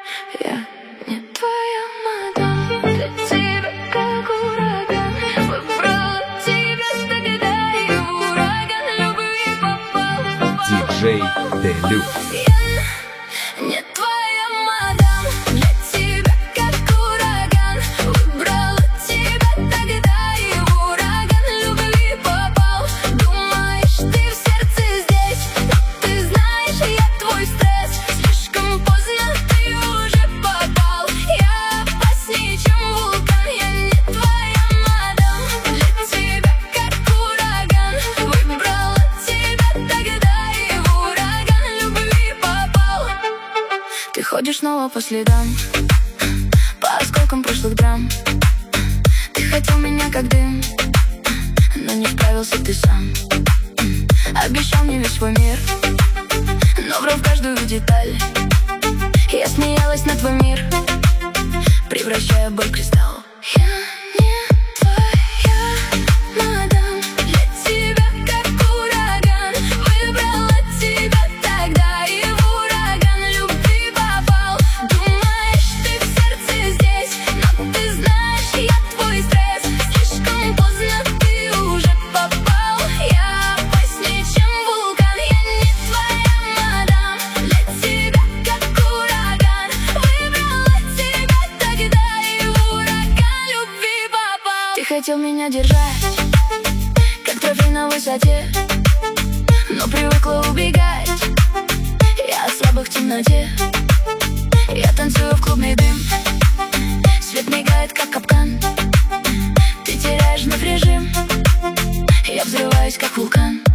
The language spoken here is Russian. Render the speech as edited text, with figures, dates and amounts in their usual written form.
Я не твоя мадам, для тебя как ураган. Выбрала тебя тогда и в ураган любви попал. Диджей Делюкс. Я не твоя мадам, для тебя как ураган. Выбрала тебя тогда и в ураган любви попал. Думаешь, ты в сердце здесь, но ты знаешь, я твой стресс. Слишком поздно ты уже попал. Я опаснее, чем вулкан. Я не твоя мадам, для тебя как ураган. Выбрала тебя тогда и в ураган любви попал. Ты ходишь снова по следам, по осколкам прошлых драм. Ты хотел меня как дым, но не справился ты сам. Обещал мне весь свой мир, но врал в каждую деталь. Я смеялась на твой мир, превращая боль в кристалл. Я не твоя мадам, для тебя как ураган. Выбрала тебя тогда и в ураган любви попал. Думаешь, ты в сердце здесь, но ты знаешь, я твой стресс. Слишком поздно ты уже попал. Я опаснее, чем вулкан. Я не твоя мадам, для тебя как ураган. Выбрала тебя тогда и в ураган любви попал. Ты хотел меня держать, как трофей на высоте, но привыкла убегать. Я от слабых в темноте. Я танцую в клубный дым, свет мигает, как капкан. Ты теряешь вновь режим, я взрываюсь, как вулкан.